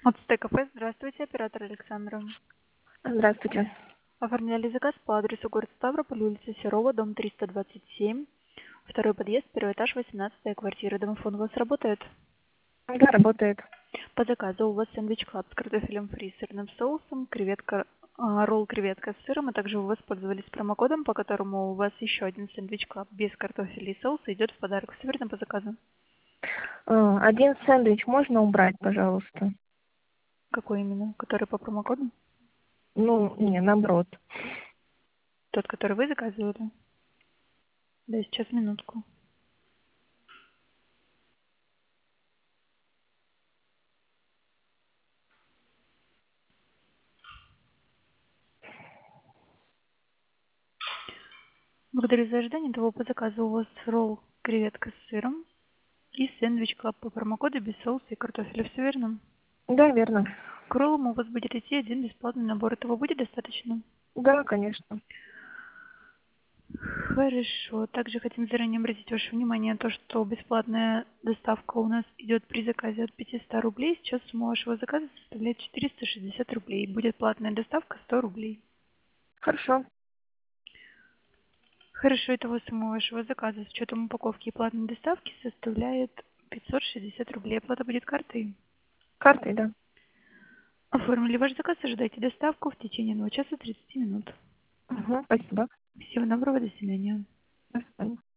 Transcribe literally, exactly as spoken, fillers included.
От Стэк-кафе. Здравствуйте, оператор Александра. Здравствуйте. Оформляли заказ по адресу город Ставрополь, улица Серова, дом триста двадцать семь, второй подъезд, первый этаж, восемнадцатая квартира. Домофон у вас работает? Да, работает. По заказу у вас сэндвич клаб с картофелем фри, сырным соусом, креветка, а, ролл креветка с сыром, а также вы воспользовались промокодом, по которому у вас еще один сэндвич клаб без картофеля и соуса идет в подарок. Все верно по заказу? А, Один сэндвич можно убрать, пожалуйста? Какой именно? Который по промокоду? Ну, не, наоборот. Тот, который вы заказывали? Да, сейчас минутку. Благодарю за ожидание. Того по заказу у вас ролл креветка с сыром и сэндвич клаб по промокоду без соуса и картофеля. Все верно? Да, верно. К роллам у вас будет идти один бесплатный набор. Этого будет достаточно? Да, конечно. Хорошо. Также хотим заранее обратить ваше внимание на то, что бесплатная доставка у нас идет при заказе от пятисот рублей. Сейчас сумма вашего заказа составляет четыреста шестьдесят рублей. Будет платная доставка сто рублей. Хорошо. Хорошо, итого сумма вашего заказа с учетом упаковки и платной доставки составляет пятьсот шестьдесят рублей. Оплата будет картой. Картой, да. Оформили ваш заказ, ожидайте доставку в течение одного часа тридцати минут. Угу, спасибо. Всего доброго, до свидания. До свидания.